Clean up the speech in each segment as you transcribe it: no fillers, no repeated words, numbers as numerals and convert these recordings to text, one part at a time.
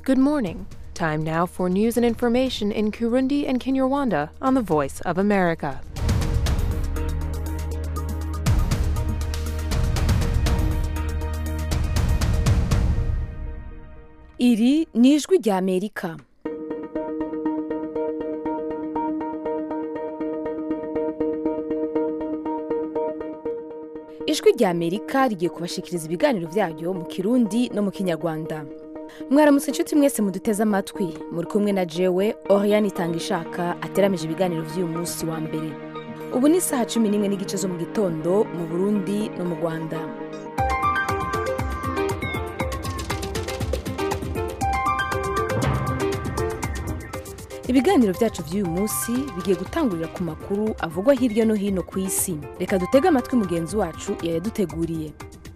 Good morning. Time now for news and information in Kirundi and Kinyarwanda on the Voice of America. Iri ni ijwi rya Amerika. Ijwi rya Amerika rigiye kubashikiriza ibiganiro byayo mu Kirundi no mu Kinyarwanda. Mwaramutse inshuti mwese muduteze amatwi, muri kumwe na jewe Oriane Itangishaka ateramije ibiganiro by'uyu munsi wa mbere. Ubu ni saha 11 n'igice zo mu gitondo mu Burundi no mu Rwanda. Ibiganiro byacu by'uyu munsi bigiye gutangurira ku makuru avugwa hirya no hino ku isi. Reka dutege amatwi mugenzi wacu yaduteguriye.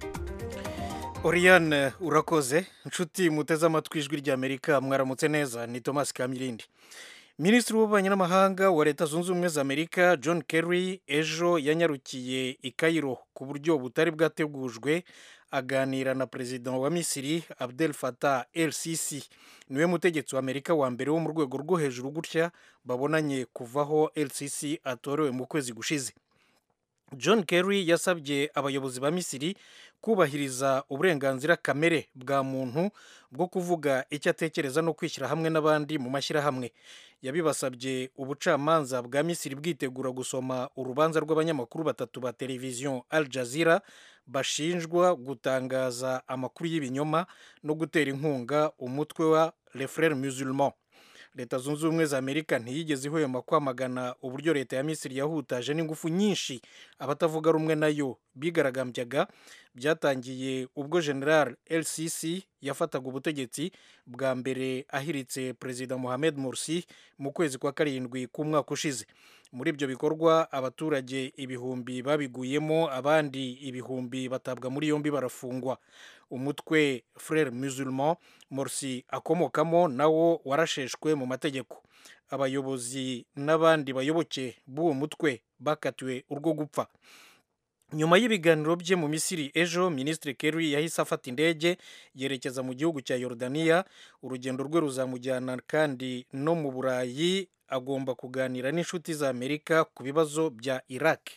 Oriane urakoze, inshuti muteze amatwi ijwi rya Amerika, mwaramutse neza. Ni Thomas Kamilindi. Minisitiri w'ububanyi n'amahanga wa Leta Zunze Ubumwe za Amerika John Kerry ejo yanyarukiye i Cairo ku buryo butari bwategujwe aganira na Perezida wa Misiri Abdel Fattah el-Sisi. Niwe mutegetsi wa Amerika wa mbere wo mu rwego rwo hejuru gutya babonanye kuvaho el-Sisi atorewe mu kwezi gushize. John Kerry yasabye abayobozi ba Misiri kubahiriza uburenganzira kamere bwa muntu bwo kuvuga icyo atekereza no kwishyira hamwe n'abandi mu mashyirahamwe. Yabibasabye ubucamanza bwa Misiri bwitegura gusoma urubanza rw'abanyamakuru batatu ba televiziyo Al Jazeera bashinjwa gutangaza amakuru y'ibinyoma no gutera inkunga umutwe wa Les Frères Musulmans. Leta Zunze Ubumwe za Amerika ntiyigeze ihwema kwamagana uburyo leta ya Misiri yahutaje n'ingufu nyinshi abatavuga rumwe nayo bigaragambyaga. Byatangiye ubwo General el-Sisi yafataga ubutegetsi bwa mbere ahiritse Perezida Mohamed Morsi mu kwezi kwa karindwi k'umwaka ushize. Muri ibyo bikorwa abaturage ibihumbi babiguyemo, abandi ibihumbi batabwa muri yombi barafungwa. Umutwe Frères Musulmans Morsi akomokamo nawo warasheshwe mu mategeko. Abayobozi n'abandi bayoboke b'uwo mutwe bakatiwe urwo gupfa. Nyuma y'ibiganiro bye mu Misiri ejo, Minisitiri Kerry yahise afata indege yerekeza mu gihugu cya Yordania. Urugendo rwe ruzamujyana kandi no mu Burayi, agomba kuganira n'inshuti za Amerika ku bibazo bya Iraq.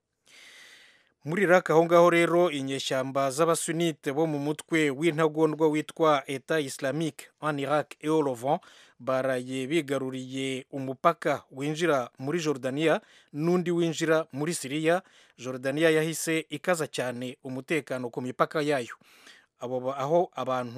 Muri Iraq aho ngaho rero inyeshyamba z'abasunite bo mu mutwe w'intagondwa witwa Etat Islamique en Iraq et au Levant baraye bigaruriye umupaka winjira muri Jordania n'undi winjira muri Syria. Jordania yahise ikaza cyane umutekano ku mipaka yayo. Aho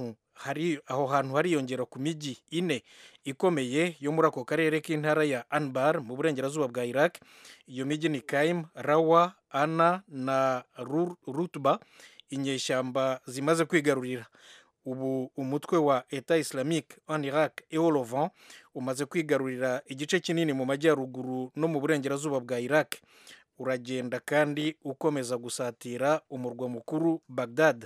hantu hariyongera ku miji ine ikomeye yo muri ako karere k'intara ya Anbar mu burengerazuba bwa Iraq. Iyo miji ni Qaim, Rawa, Ana na Rutba. Inyeshyamba zimaze kwigarurira. Ubu umutwe wa Etat Islamique en Iraq et au Levant umaze kwigarurira igice kinini mu majyaruguru no mu burengerazuba bwa Iraq. Uragenda kandi ukomeza gusatira umurwa mukuru Baghdad.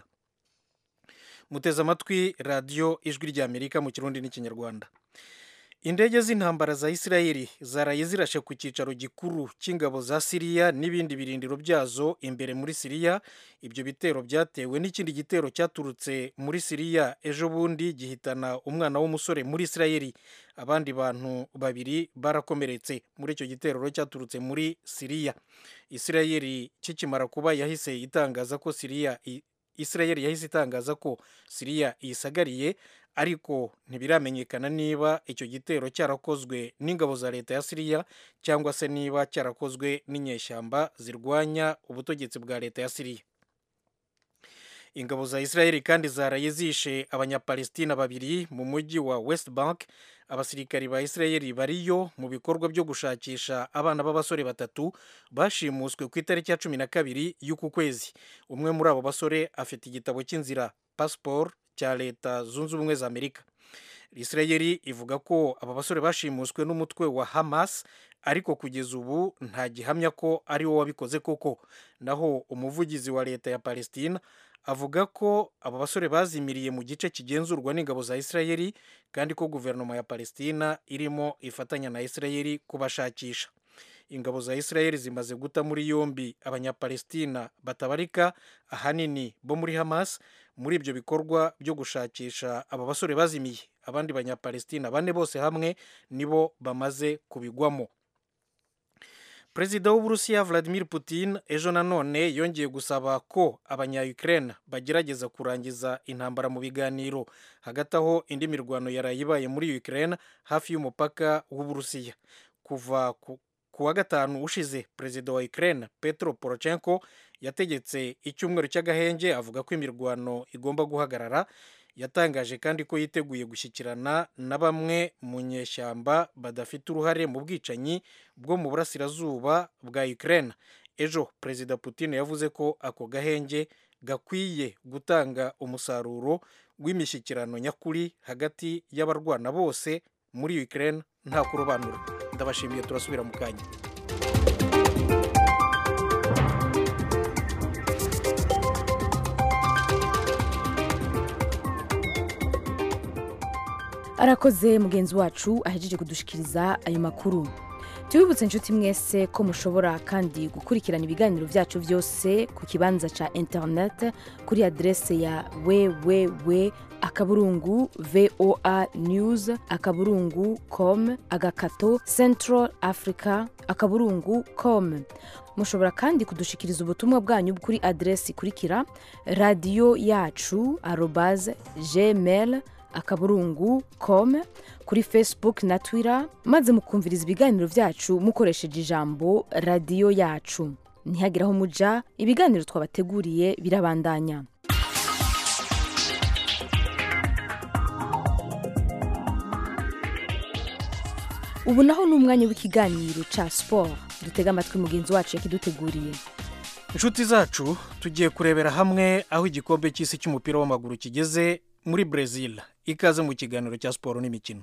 Muteze amatwi radio ijwi rya Amerika mu Kirundi n'Ikinyarwanda. Indege z'intambara za Isirayeli zaraye zirashe ku cyicaro gikuru cy'ingabo za Syria n'ibindi birindiro byazo imbere muri Syria. Ibyo bitero byatewe n'ikindi gitero cyaturutse muri Syria ejo bundi gihitana umwana w'umusore muri Isirayeli. Abandi bantu babiri barakomeretse muri icyo gitero cyaturutse muri Syria. Isirayeli kikimara kuba yahise itangaza ko Isirayeli yahise itangaza ko Syria isagariye, ariko ntibiramenyekana niba icyo gitero cyarakozwe n'ingabo za leta ya Syria cyangwa se niba cyarakozwe n'inyeshyamba zirwanya ubutegetsi bwa leta ya Syria. Ingabo za Isirayeli kandi zaraye zishe abanyapalestina babiri mu mujyi wa West Bank. Abasirikari ba Isirayeli bariyo mu bikorwa byo gushakisha abana b'abasore batatu bashimuswe ku itariki ya 12 y'uku kwezi. Umwe muri abo basore afite igitabo cy'inzira passport cya Leta Zunze Ubumwe za Amerika. Isirayeli ivuga ko aba basore bashimuswe n'umutwe wa Hamas, ariko kugeza ubu nta gihamya ko ari wo wabikoze koko. Naho umuvugizi wa leta ya Palestina avuga ko aba basore bazimiriye mu gice kigenzurwa n'ingabo za Isirayeli kandi ko guverinoma ya Palestina irimo ifatanya na Isirayeli kubashakisha. Ingabo za Isirayeli zimaze guta muri yombi abanyapalestina batabarika ahanini bo muri Hamas muri ibyo bikorwa byo gushakisha aba basore bazimiye. abandi banyapalestina bane bose hamwe nibo bamaze kubigwamo. Perezida w'Uburusiya Vladimir Putin ejo nanone yongeye gusaba ko abanya-Ukraine bagerageza kurangiza intambara mu biganiro. Hagati aho indi mirwano yarayibaye muri Ukraine hafi y'umupaka w'Uburusiya. Kuva ku wa gatanu ushize, perezida wa Ukraine Petro Poroshenko yategetse icyumweru cy'agahenge, avuga ko imirwano igomba guhagarara. Yatangaje kandi ko yiteguye gushyikirana na bamwe mu nyeshyamba badafite uruhare mu bwicanyi bwo mu burasirazuba bwa Ukraine. Ejo perezida Putin yavuze ko ako gahenge gakwiye gutanga umusaruro w'imishyikirano nyakuri hagati y'abarwana bose muri Ukraine nta kurobanura. Ndabashimiye, turasubira mu kanya. Arakoze mugenzi wacu ahejeje kudushikiriza ayo makuru. Tubibutse inshuti mwese ko mushobora kandi gukurikirana ibiganiro byacu byose ku kibanza ca internet kuri adresse ya www.voanews.com /Central Africa.com. Mushobora kandi kudushikiriza ubutumwa bwanyu kuri adresse ikurikira radio yacu @gmail.com, kuri Facebook na Twitter, maze mukumviriza ibiganiro byacu mukoresheje ijambo radio yacu. Ntihagiraho muja, ibiganiro twabateguriye birabandanya. Ubu naho n'umwanya w'ikiganiro ca sport, dutega amatwi mugenzi wacu yakiduteguriye. Inshuti zacu, tugiye kurebera hamwe aho igikombe cy'isi cy'umupira w'amaguru kigeze muri Brazil. Ikaze mu kiganiro cya siporo n'imikino.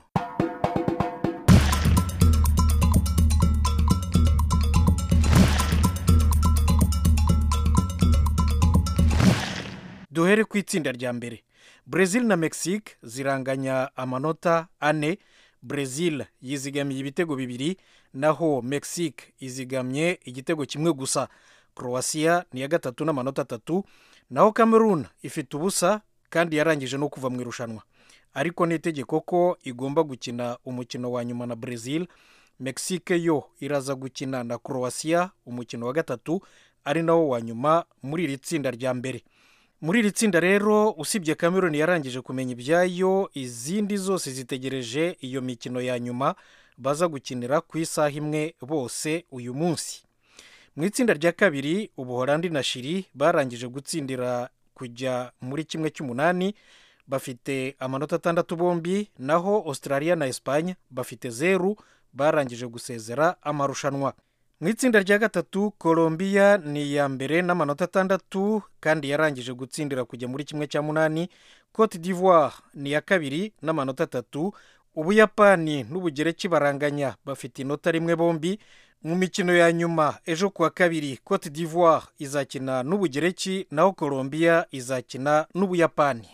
Duhere ku itsinda rya mbere. Brazil na Mexique ziranganya amanota 4. Brazil yizigamiye ibitego 2, naho Mexique izigamye igitego kimwe gusa. Croatia ni ya gatatu n'amanota 3, naho Cameroon ifite ubusa kandi yarangije no kuva mu irushanwa. Ariko n'itegeko ko igomba gukina umukino wa nyuma na Brazil. Mexique yo iraza gukina na Croatia umukino wa gatatu, ari nawo wa nyuma muri iri tsinda rya mbere. Muri iri tsinda rero, usibye Cameroon yarangije kumenya ibyayo, izindi zose zitegereje iyo mikino ya nyuma baza gukinira ku isaha imwe bose uyu munsi. Mu itsinda rya kabiri, Ubuholandi na Chili barangije gutsindira kujya muri kimwe cy'umunani, bafite amanota 6 bombi, naho Australia na Espagne bafite 0, barangije gusezera amarushanwa. Mu itsinda rya gatatu, Colombia ni ya mbere n'amanota 6 kandi yarangije gutsindira kujya muri kimwe cya munani. Cote d'Ivoire ni ya kabiri n'amanota 3. Ubuyapani n'Ubugereki baranganya bafite inota rimwe bombi. Mu mikino ya nyuma ejo kuwa kabiri, Cote d'Ivoire izakina n'Ubugereki, naho Colombia izakina n'Ubuyapani.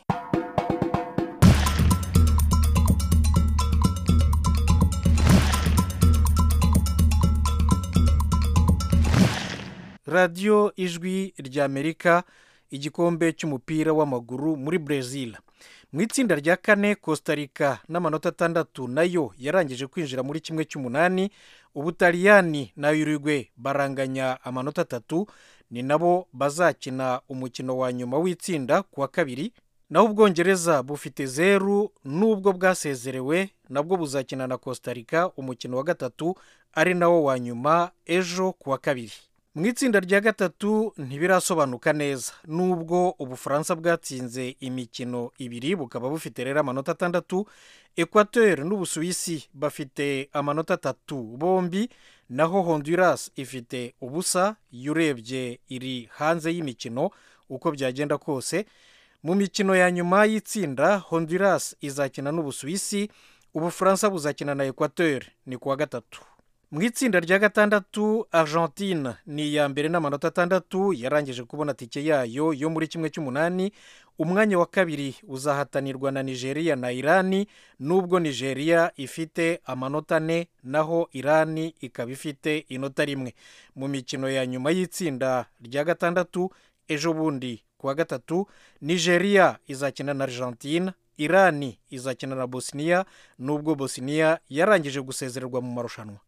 Radio Ijwi rya Amerika, igikombe cy'umupira w'amaguru muri Brazil. Mu itsinda rya kane, Costa Rica n'amanota 6 nayo yarangije kwinjira muri kimwe cy'umunani. Ubutaliyani na Uruguay baranganya amanota 3, ni nabo bazakina umukino wa nyuma w'itsinda kuwa kabiri. Naho Ubwongereza bufite 0 nubwo bwasezerewe, nabwo buzakina na Costa Rica umukino wa gatatu, ari nawo wa nyuma ejo kuwa kabiri. Mu itsinda rya gatatu ntibirasobanuka neza, nubwo Ubufaransa bwatsinze imikino 2 bukaba bufite rero amanota 6. Equateur n'Ubusuwisi bafite amanota 3 bombi, naho Honduras ifite ubusa. Yurebye iri hanze y'imikino uko byagenda kose. Mu mikino ya nyuma y'itsinda, Honduras izakina n'Ubusuwisi, Ubufaransa buzakina na Equateur ni kuwa gatatu. Mu itsinda rya gatandatu, Argentine ni ya mbere n'amanota 6, yarangije kubona tike yayo yo muri kimwe cy'umunani. Umwanya wa kabiri uzahatanirwa na Nigeria na Irani, nubwo Nigeria ifite amanota 4, naho Irani ikaba ifite inota 1. Mu mikino ya nyuma y'itsinda rya gatandatu ejo bundi kuwa gatatu, Nigeria izakina na Argentine, Irani izakina na Bosnia nubwo Bosnia yarangije gusezererwa mu marushanwa.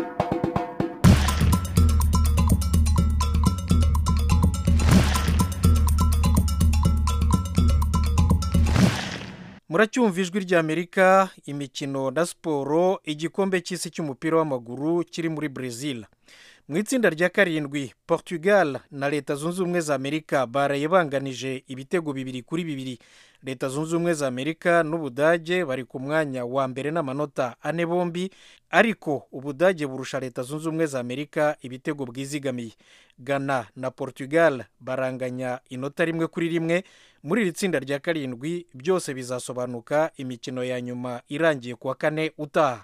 Muracyumva ijwi ry'Amerika, imikino na siporo. Igikombe cy'isi cy'umupira w'amaguru kiri muri Brazil. Mu itsinda rya karindwi, Portugal na Leta Zunze Ubumwe za Amerika baraye banganije ibitego 2-2. Leta Zunze Ubumwe za Amerika n'Ubudage bari ku mwanya wa mbere n'amanota 4 bombi, ariko Ubudage burusha Leta Zunze Ubumwe za Amerika ibitego bwizigamiye. Ghana na Portugal baranganya inota 1-1. Muri iri tsinda rya karindwi byose bizasobanuka imikino ya nyuma irangiye kuwa 4 utaha.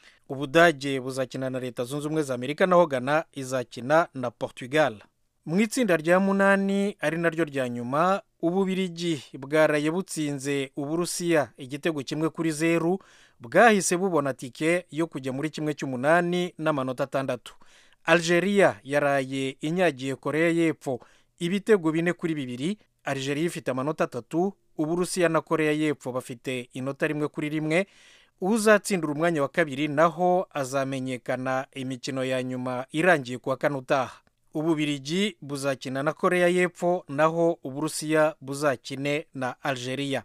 Ubudage buzakina na Leta Zunze Ubumwe za Amerika naho Ghana izakina na Portugal. Mu itsinda rya 8 ari naryo rya nyuma, Ububiligi bwaraye butsinze Uburusiya igitego 1-0, bwahise bubona tike yo kujya muri 1/8 n'amanota 6. Algeria yaraye inyagiye Korea y'Epfo ibitego 4-2. Algeria ifite amanota 3, Uburusiya na Korea y'Epfo bafite inota 1-1. Uzatsindira umwanya wa kabiri naho azamenyekana imikino ya nyuma irangiye kuwa 4 utaha. Ububiligi buzakina na Korea y'Epfo naho Uburusiya buzakine na Algeria.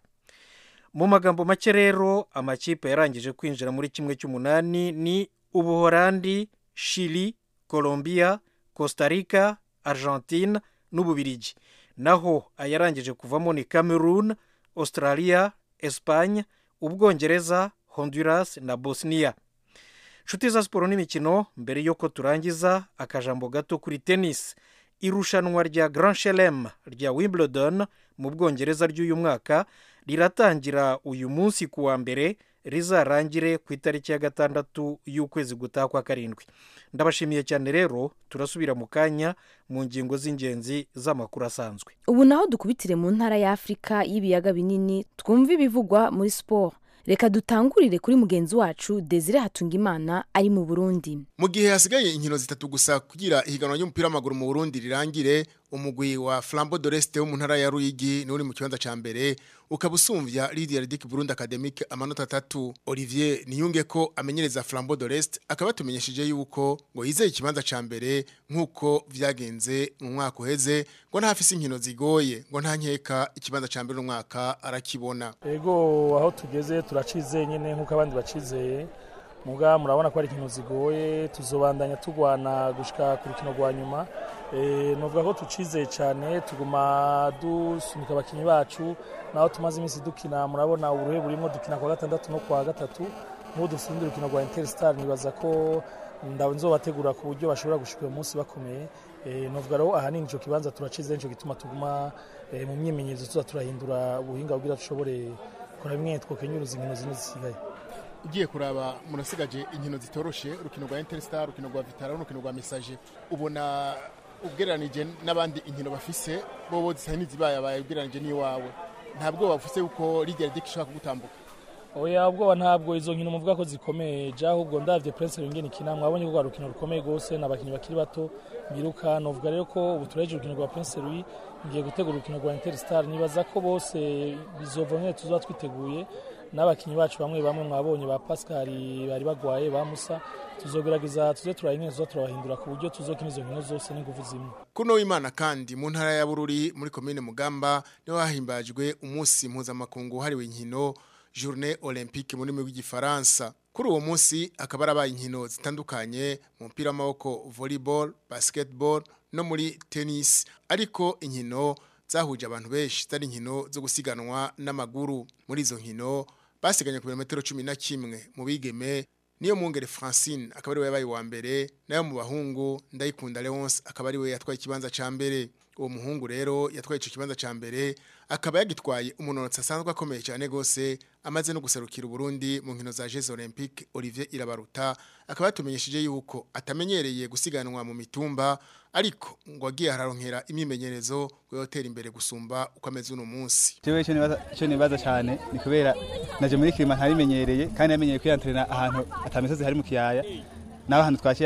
Mu magambo make rero, amakipe yarangije kwinjira muri 1/8 ni Ubuholandi, Chili, Colombia, Costa Rica, Argentine n'Ububiligi. Naho ayarangije kuvamo ni Cameroon, Australia, Espagne, Ubwongereza, Honduras na Bosnia. Nshuti za siporo n'imikino, mbere yuko turangiza akajambo gato kuri tennis. Irushanwa rya Grand Chelem rya Wimbledon mu Bwongereza ry'uyu mwaka riratangira uyu munsi kuwa mbere, rizarangire ku itariki ya 6 y'ukwezi gutaha kwa 7. Ndabashimiye cyane rero, turasubira mu kanya mu ngingo z'ingenzi z'amakuru asanzwe. Ubu naho dukubitire mu ntara ya Afrika y'ibiyaga binini, twumva ibivugwa muri sport. Reka dutangurire kuri mugenzi wacu Desire Hatungimana ari mu Burundi. Mu gihe hasigaye inkino zitatu gusa kugira ihiganwa ry'umupira w'amaguru mu Burundi rirangire, umugwi wa Flambeau de l'Est wo mu ntara ya Ruyigi n'uri mu kibanza ca mbere ukabusumvya Lydia Ridic Burundi Academic amanota 3. Olivier Niyunge ko amenyereza Flambeau de l'Est akaba tumenyesheje yuko ngo yizeye ikibanza ca mbere nkuko vyagenze mu mwaka uheze, ngo ntafise inkino zigoye, ngo nta nkeka ikibanza ca mbere n'umwaka arakibona. Ego aho tugeze turacizeye nyene nkuko abandi bacizeye. Muga murabona ko ari inkino zigoye, tuzobandanya tugwana gushika ku rukino rwa nyuma. Novuga ko tucizeye cyane, tuguma dusunika abakinyi bacu naho tumaze iminsi dukina. Murabona uruhe burimo dukina kwa 6 no kwa 3, mu dusindira urukino rwa Interstar. Nibaza ko nzobategura ku buryo bashobora gushika uyu munsi bakomeye. Novuga rero ahanini ico kibanza turacizeye, nico gituma tuguma mu myimenyerezo tuza turahindura ubuhinga kugira dushobore kora bimwe twokenyuruza inkino zino zisigaye. Ugiye kuraba murasigaje inkino zitoroshe, urukino rwa Interstar, urukino rwa Vitara n'urukino rwa Message. Ubona ubweranije n'abandi inkino bafise bobo zisani zibaye ubweranije ni wawe, ntabwo bafuse uko Lydia Ridic ishaka kugutambuka? Oya, ubwo ntabwo izo nkino muvuga ko zikomeye, ja ahubwo ndavye Prince Rungeni ikina, mwabonye ko rukino rukomeye gose n'abakinyi bakiri bato biruka. Novuga rero ko ubu tureje urukino rwa Prince Louis, ngiye gutegura urukino rwa Interstar. Nibaza ko bose bizovanye tuza twiteguye, n'abakinyi bacu bamwe mwabonye ba Pascal bari bagwaye ba Musa, tuzogerageza tuze turayinyezo turabahindura ku buryo tuzokina izo nkino zose n'ingufu zimwe. Kuno w'Imana kandi mu ntara ya Bururi muri commune Mugamba niho hahimbajwe umunsi mpuzamakungu hariwe inkino Journée Olympique muri mu Gifaransa. Kuri uwo munsi akaba arabaye inkino zitandukanye mu mupira w'amaboko, volleyball, basketball no muri tennis, ariko inkino zahuje abantu benshi zari inkino zo gusiganwa n'amaguru. Muri izo nkino basiganye ku birometero 11 mu bigeme, niyo Mwungere Francine akaba ari we yabaye wa mbere, nayo mu bahungu Ndayikunda Leonce akaba ari we yatwaye ikibanza ca mbere. Uwo muhungu rero yatwaye ico kibanza ca mbere, akaba yagitwaye umunonotsi asanzwe akomeye cyane gose, amaze no guserukira Burundi mu nkino za Jeux Olympiques. Olivier Irabaruta akaba yatumenyesheje yuko atamenyereye gusiganwa mu mitumba, ariko ngo agiye hararonkera imimenyerezo kuyotera imbere gusumba uko ameze uno munsi. Jewe cyo nibaza cyane ni kubera naje muri kirima ntarimenyereye, kandi yamenyereye kwiyantrena ahantu atamisozi hari mu kiyaya, naho ahantu twakiye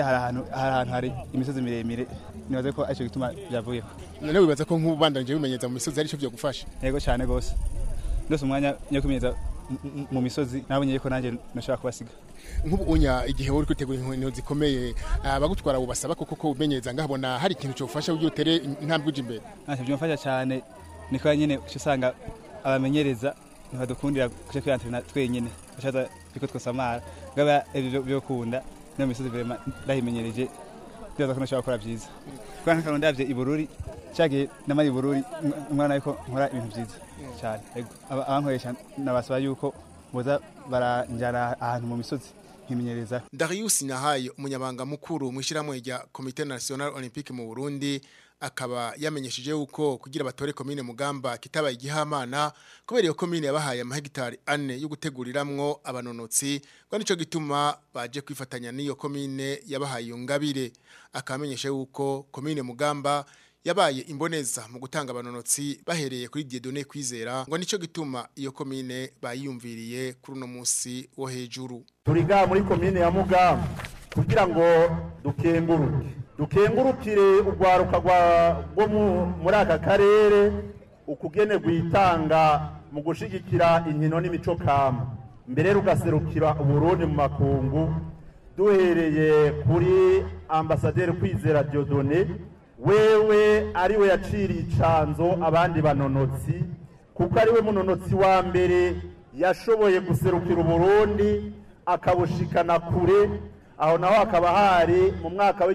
hari imisozi miremire. Nibaza ko aco gituma byavuyeho. None wibaza ko nk'ubandanje bimenyeza mu misozi ari cyo byo gufasha? Yego cyane gose. Ndose umwanya nyo kumenyeza mu misozi nabonye ko nanjye nashaka kubasiga. Nk'ubu unya igihe uri kwitegura inkino zikomeye abagutwara ubasaba koko umenyeza ngahabona hari ikintu cyo ufasha ujye utere intambwe uje imbere. Ntacyo byumfasha cyane niko nyene usanga abamenyereza ntibadukundira kuje kwiyantrena twenyene bashaza biko twasamara ngaba byo kunda no misozi vraiment ndahimenyereje byaza kuno shaka byiza kwa nka ndavye ibururi cyage namari ibururi umwana ariko nkora ibintu byiza cyane abankoresha nabasaba yuko boza baranjana ahantu mu misozi nkimenyereza. Darius Nahaye umunyabanga mukuru mwishiramo rya Comité National Olympique mu Burundi akaba yamenyesheje yuko kugira batore komine Mugamba kitabaye igihamana kubera iyo komine yabahaye amahegitari 4 yo guteguriramwo abanonotsi ngo nico gituma baje kwifatanya n'iyo komine yabahaye iyo ngabire. Akamenyesha yuko komine Mugamba yabaye imboneza mu gutanga abanonotsi bahereye kuri Dieudonné Kwizera ngo nico gituma iyo komine bayiyumviriye kuri no munsi wo hejuru. Turiga muri komine ya Mugamba kugira ngo dukengurukire urwaruka rwo muri aka karere ukugene gwitanga mu gushigikira inkino n'imico kama mbere rugaserukira Uburundi mu makungu duhereye kuri Ambassadeur Kwizera Dieudonné wewe ariwe yaciriye icanzo abandi banonotsi kuko ariwe munonotsi wa mbere yashoboye guserukira Uburundi akabushikana kure aho naho akaba hari mu mwaka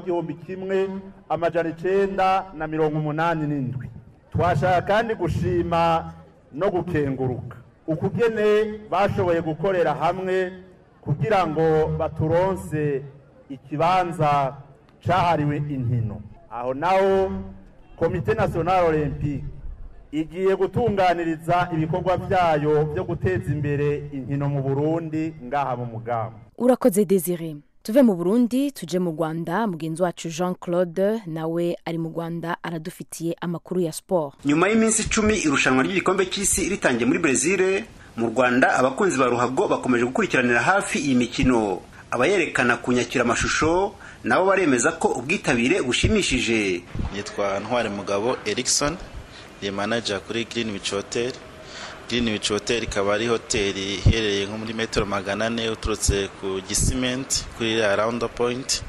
w'1987 twashaka kandi gushima no gukenguruka ukugene bashoboye gukorera hamwe kugira ngo baturonse ikibanza cahariwe inkino. Aho naho Comité National Olympique igiye gutunganiriza ibikorwa vyayo byo guteza imbere inkino mu Burundi ngaha mu Mugamba. Urakoze Desire. Tuve mu Burundi tuje mu Rwanda, mugenzi wacu Jean Claude nawe ari mu Rwanda aradufitiye amakuru ya sport. Nyuma y'iminsi 10 irushanwa ry'igikombe cy'isi ritangiye muri Brazil, mu Rwanda abakunzi ba ruhago bakomeje gukurikiranira hafi iyi mikino. Abayerekana kunyakira amashusho nabo baremeza ko ubwitabire bushimishije. Nitwa Ntware Mugabo Erikson, ni manager kuri Green Beach Hotel. Green Beach Hotel ikaba ari hoteli iherereye nko muri metero 400 uturutse ku Gisiment kuri Round Point.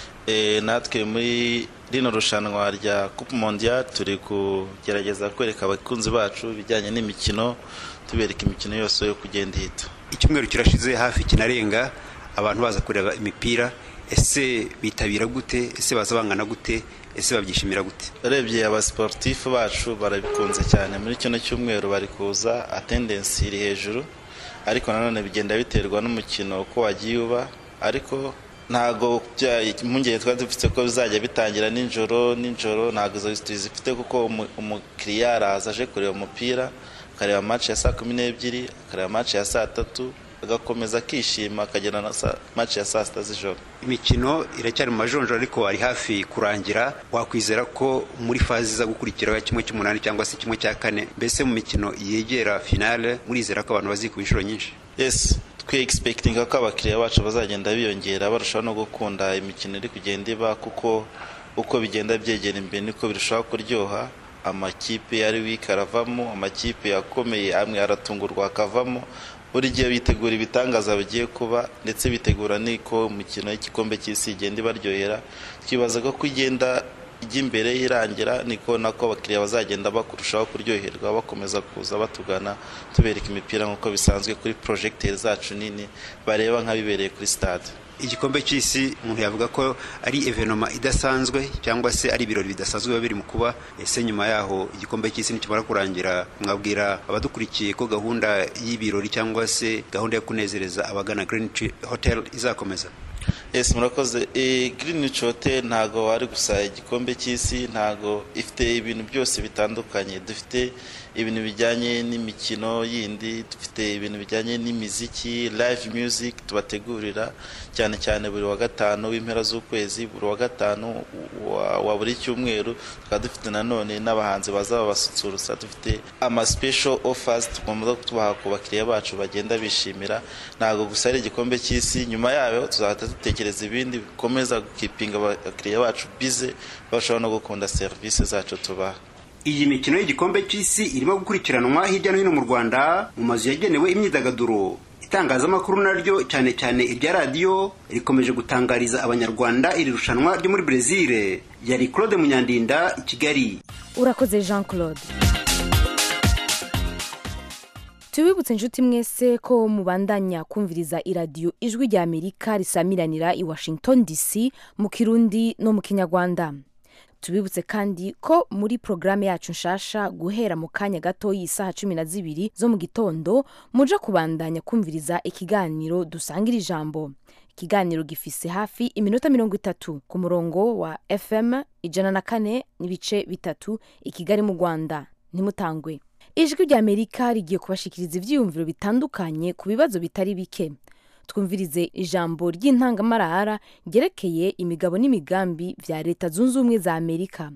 Natwe muri rino rushanwa rya Coupe Mondiale turi kugerageza kwereka abakunzi bacu bijyanye n'imikino, tubereka imikino yose yo kugenda hita. Icyumweru kirashize hafi kinarenga abantu baza kureba imipira, ese bitabira gute, ese bazabangana gute, ese babyishimira gute? Urebye aba sportif bacu barabikunze cyane muri kino cyumweru, bari kuza attendance iri hejuru, ariko nanone bigenda biterwa n'umukino uko wagiye uba, ariko ntago impungenge twari dufite ko bizajya bitangira nijoro ntago zifite kuko umukiriya araza aje kureba umupira, akareba match ya saa 12, akareba match ya saa 3, agakomeza kishima akagena na match ya saa 6 z'ijoro. Imikino iracyari mu majonjo ariko ari hafi kurangira, wakwizera ko muri fazi za gukurikira kimwe cy'umunani cyangwa se kimwe cya kane, mbese mu mikino yegera finale murizera ko abantu bazikuba inshuro nyinshi? Yes, twe expecting ko abakiriya bacu bazagenda biyongera barushaho no gukunda imikino iri kugenda iba, kuko uko bigenda byegera imbere niko birushaho kuryoha. Amakipe yari wikaravamo, amakipe yakomeye amwe aratungurwa akavamo, buri gihe bitegura ibitangaza bigiye kuba, ndetse bitegura niko umukino w'igikombe cy'isi igenda ibaryohera. Twibaza ko kugenda imbere irangira niko nako abakiriya bazagenda bakurushaho kuryoherwa, bakomeza kuza batugana tubereka imipira nk'uko bisanzwe kuri projecteur zacu nini bareba nk'abibereye kuri stade. Igikombe cy'isi umuntu yavuga ko ari evenement idasanzwe cyangwa se ari ibirori bidasanzwe biri mu kuba, ese nyuma yaho igikombe cy'isi nikimara kurangira mwabwira abadukurikiye ko gahunda y'ibirori cyangwa se gahunda yo kunezereza abagana Green Hotel izakomeza? Yes, murakoze. Green Hotel ntago ari gusa igikombe cy'isi, ntago ifite ibintu byose bitandukanye. Dufite ibintu bijyanye n'imikino yindi, dufite ibintu bijyanye n'imiziki, live music tubategurira cyane cyane buri wa gatanu w'impera z'ukwezi, buri wa gatanu wa buri cyumweru. Tukaba dufite nanone n'abahanzi bazaba basutsurutsa, dufite ama special offers tugomba kubaha ku bakiriya bacu bagenda bishimira. Ntago gusa ari igikombe cy'isi, nyuma yayo tuzahita dutekereza ibindi bikomeza gukipinga abakiriya bacu bize bashobora no gukunda service zacu tubaha. iyi mikino y'igikombe cy'isi irimo gukurikiranwa hirya no hino mu Rwanda mu mazu yagenewe imyidagaduro. Itangazamakuru naryo cyane cyane irya radiyo rikomeje gutangariza abanyarwanda iri rushanwa ryo muri Brazil. Yari Claude Munyandinda, Kigali. Urakoze Jean Claude. Tubibutse inshuti mwese ko mubandanya kumviriza iradiyo Ijwi rya Amerika risamiranira i Washington DC mu Kirundi no mu Kinyarwanda. Tubibutse kandi ko muri programme yacu nshasha guhera mu kanya gato y'isaha 12 zo mu gitondo muja kubandanya kumviriza ikiganiro dusangira ijambo. Ikiganiro gifise hafi iminota 30 ku murongo wa FM 104.3 i Kigali mu Rwanda. Nimutangwe. Ijwi rya Amerika rigiye kubashikiriza ivyiyumviro bitandukanye ku bibazo bitari bike. Twumvirize ijambo ry'intangamarara ryerekeye imigabo n'imigambi vya Leta Zunze Ubumwe za Amerika.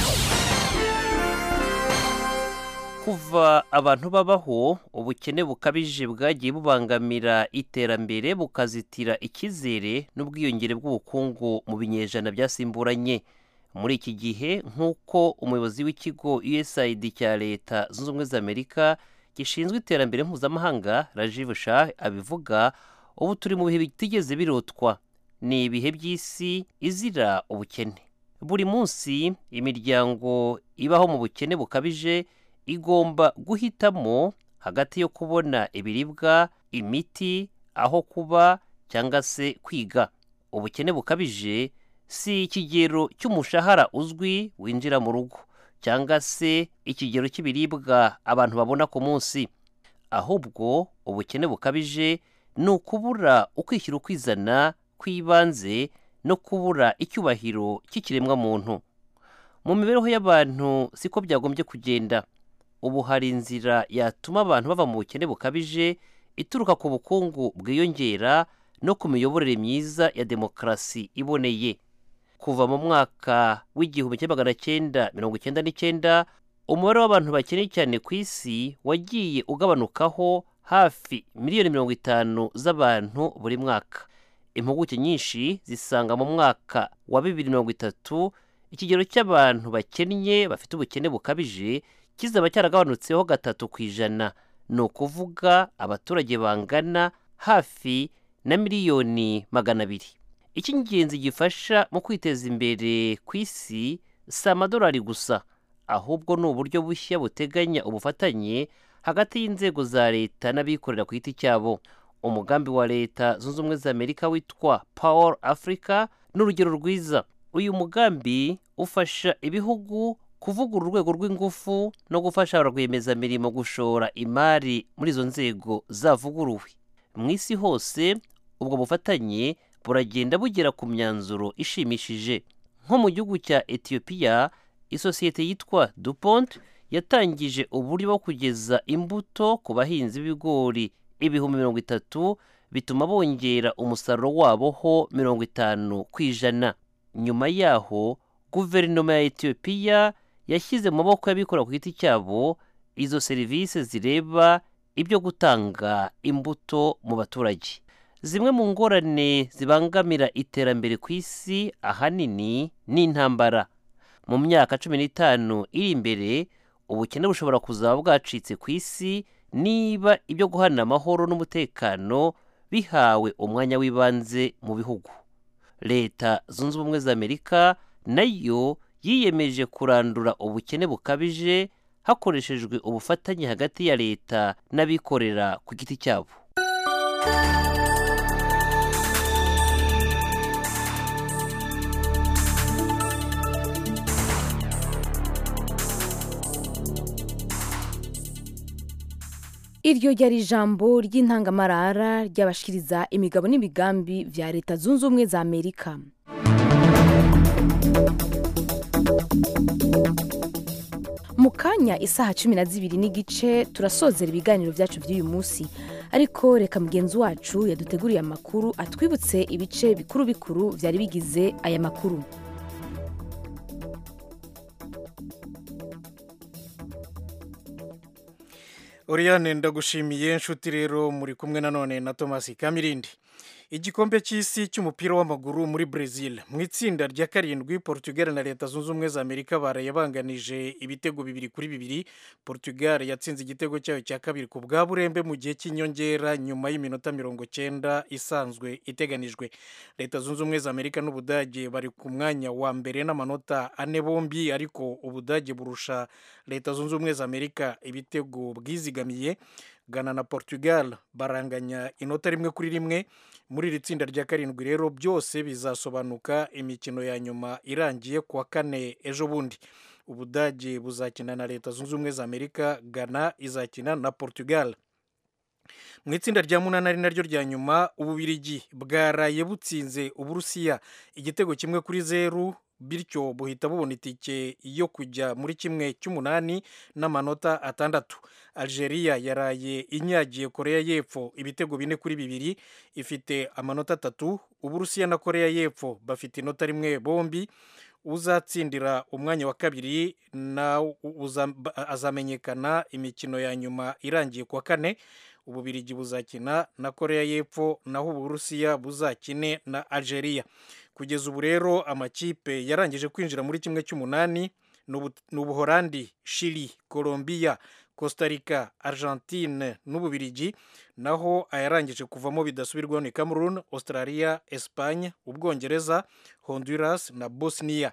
Kuva abantu babaho, ubukene bukabije bwagiye bubangamira iterambere bukazitira ikizere n'ubwiyongere bw'ubukungu mu binyejana byasimburanye. Muri iki gihe nk'uko umuyobozi w'ikigo USAID cya Leta Zunze Ubumwe za Amerika gishinzwe iterambere mpuzamahanga Rajiv Shah abivuga, ubu turi mu bihe bitigeze birotwa. Ni ibihe by'isi izira ubukene. Buri munsi imiryango ibaho mu bukene bukabije igomba guhitamo hagati yo kubona ibiribwa, imiti, aho kuba cyangwa se kwiga. Ubukene bukabije si ikigero cy'umushahara uzwi winjira mu rugo cyangwa se ikigero cy'ibiribwa abantu babona ku munsi. Ahubwo ubukene bukabije ni ukubura ukwishyira ukwizana kw'ibanze no kubura icyubahiro cy'ikiremwa muntu. Mu mibereho y'abantu siko byagombye kugenda. Ubu hari inzira yatuma abantu bava mu bukene bukabije ituruka ku bukungu bwiyongera no ku miyoborere myiza ya demokarasi iboneye. Kuva mu mwaka w'1999 umubare w'abantu bakennye cyane ku isi wagiye ugabanukaho hafi miliyoni 50 z'abantu buri mwaka. Impuguke nyinshi zisanga mu mwaka wa 2030 ikigero cy'abantu bakennye bafite ubukene bukabije kizaba cyaragabanutseho 3%. Ni ukuvuga abaturage bangana hafi na miliyoni 200. Icy'ingenzi gifasha mu kwiteza imbere ku isi si amadolari gusa, ahubwo ni uburyo bushya buteganya ubufatanye hagati y'inzego za leta n'abikorera ku giti cyabo. Umugambi wa Leta Zunze Ubumwe za Amerika witwa Power Africa n'urugero rwiza. Uyu mugambi ufasha ibihugu kuvugurura urwego rw'ingufu no gufasha abarwiyemezamirimo gushora imari muri izo nzego zavuguruwe. Mu isi hose ubwo bufatanye buragenda bugera ku myanzuro ishimishije. Nko mu gihugu cya Ethiopia, isosiyete yitwa DuPont yatangije uburyo bwo kugeza imbuto ku bahinzi b'ibigori 30,000, bituma bongera umusaruro wabo ho 50%. Nyuma yaho guverinoma ya Ethiopia yashyize mu maboko y'abikorera ku giti cyabo izo serivisi zireba ibyo gutanga imbuto mu baturage. Zimwe mu ngorane zibangamira iterambere ku isi ahanini ni intambara. Mu myaka 15 iri imbere ubukene bushobora kuzaba bwacitse ku isi niba ibyo guhana amahoro n'umutekano bihawe umwanya w'ibanze mu bihugu. Leta Zunze Ubumwe za Amerika nayo yiyemeje kurandura ubukene bukabije hakoreshejwe ubufatanye hagati ya leta n'abikorera ku giti cyabo. Iryo ryari ijambo ry'intangamarara ry'abashikiriza imigabo n'imigambi vya Leta Zunze Ubumwe za Amerika. Mu kanya isaha 12:15 turasozera ibiganiro byacu by'uyu munsi, ariko reka mugenzi wacu yaduteguriye amakuru atwibutse ibice bikuru bikuru byari bigize aya makuru. Oriane, ndagushimiye nshuti. Rero muri kumwe nanone na Thomas Kamirindi. igikombe cy'isi cy'umupira w'amaguru muri Brazil mu itsinda rya karindwi Portugal na Leta Zunze Ubumwe za Amerika barayabanganije ibitego 2-2. Portugal yatsinze igitego cyayo cya kabiri ku bwa burembe mu gihe cy'inyongera nyuma y'iminota 90 isanzwe iteganijwe. Leta Zunze Ubumwe za Amerika n'Ubudage bari ku mwanya wa mbere n'amanota 4 bombi, ariko Ubudage burusha Leta Zunze Ubumwe za Amerika ibitego bwizigamiye. Ghana na Portugal baranganya inota 1-1 muri iri tsinda rya karindwi. Rero byose bizasobanuka imikino ya nyuma irangiye kuwa kane ejo bundi. Ubudage buzakina na Leta Zunze Ubumwe za Amerika, Ghana izakina na Portugal. Mu itsinda rya munani ari naryo rya nyuma, Ububirigi bwaraye butsinze Uburusiya igitego 1-0, bityo buhita bubona itike yo kujya muri 1/8 n'amanota 6. Algeria yaraye inyagiye Korea y'Epfo ibitego 4-2, ifite amanota 3. Uburusiya na Korea y'Epfo bafite inota 1 bombi. Uzatsindira umwanya wa kabiri na azamenyekana imikino ya nyuma irangiye kuwa kane. Ububirigi buzakina na Korea y'Epfo, naho Uburusiya buzakine na Algeria. Kugeza ubu rero amakipe yarangije kwinjira muri 1/8 ni Ubuholandi, Chili, Colombia, Costa Rica, Argentine n'Ububirigi, naho ayarangije kuvamo bidasubirwaho ni Cameroon, Australia, Espagne, Ubwongereza, Honduras na Bosnia.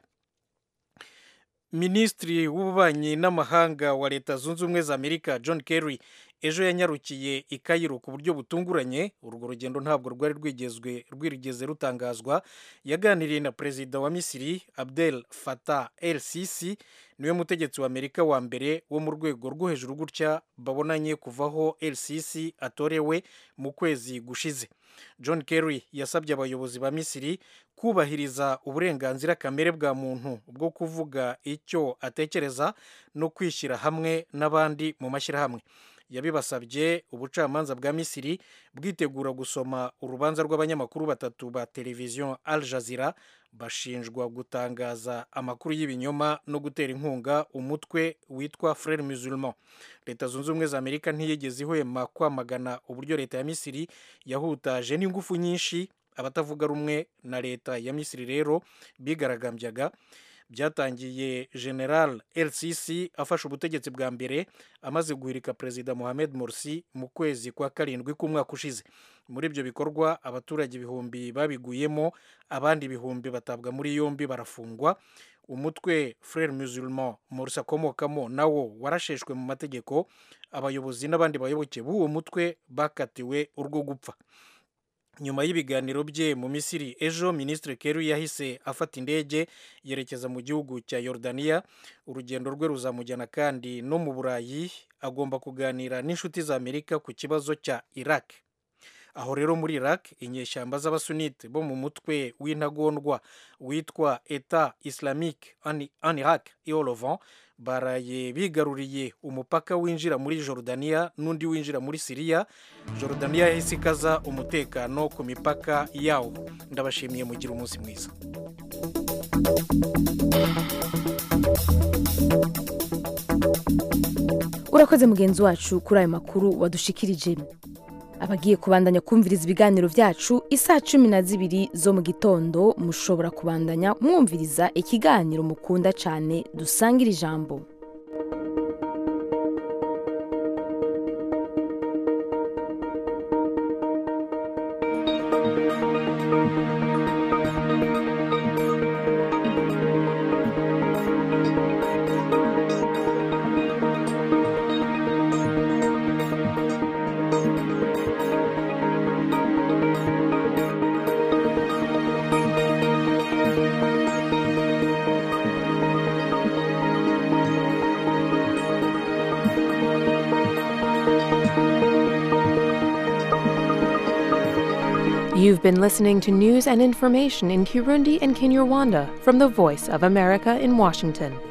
Minisitiri w'ububanyi n'amahanga wa Leta Zunze Ubumwe za Amerika John Kerry ejo yanyarukiye i Cairo ku buryo butunguranye. Urwo rugendo ntabwo rwari rwigeze rutangazwa. Yaganiriye na perezida wa Misiri Abdel Fattah el-Sisi, niwe mutegetsi wa Amerika wa mbere wo mu rwego rwo hejuru gutya babonanye kuvaho el-Sisi atorewe mu kwezi gushize. John Kerry yasabye abayobozi ba Misiri kubahiriza uburenganzira kamere bwa muntu bwo kuvuga icyo atekereza no kwishyira hamwe n'abandi mu mashyirahamwe. Yabibasabye ubucamanza bwa Misiri bwitegura gusoma urubanza rw'abanyamakuru 3 ba televiziyo Al Jazeera bashinjwa gutangaza amakuru y'ibinyoma no gutera inkunga umutwe witwa Frères Musulmans. Leta Zunze Ubumwe za Amerika ntiyigeze ihwema kwamagana uburyo leta ya Misiri yahutaje n'ingufu nyinshi abatavuga rumwe na leta ya Misiri. Rero bigaragambyaga byatangiye General el-Sisi afashe ubutegetsi bwa mbere amaze guhirika Perezida Mohamed Morsi mu kwezi kwa karindwi k'umwaka ushize. Muri ibyo bikorwa abaturage ibihumbi babiguyemo, abandi ibihumbi batabwa muri yombi barafungwa. Umutwe Frères Musulmans Morsi akomokamo nawo warasheshwe mu mategeko. Abayobozi n'abandi bayoboke b'uwo mutwe bakatiwe urwo gupfa. Nyuma y'ibiganiro bye mu Misiri ejo, Minisitiri Kerry yahise afata indege yerekeza mu gihugu cya Yordania. Urugendo rwe ruzamujyana kandi no mu Burayi. Agomba kuganira n'inshuti za Amerika ku kibazo cya Iraq. Aho rero muri Iraq inyeshyamba z'abasunite bo mu mutwe w'intagondwa witwa Etat Islamique en Iraq et au Levant baraye bigaruriye umupaka winjira muri Jordania n'undi winjira muri Syria. Jordania yahise ikaza umutekano ku mipaka yawo. Ndabashimiye, mugira umunsi mwiza. Urakoze mugenzi wacu kuri ayo makuru wadushikirije. Abagiye kubandanya kumviriza ibiganiro byacu isaha 12 zo mu gitondo, mushobora kubandanya mwumviriza ikiganiro mukunda cyane dusangira ijambo. You've been listening to news and information in Kirundi and Kinyarwanda from the Voice of America in Washington.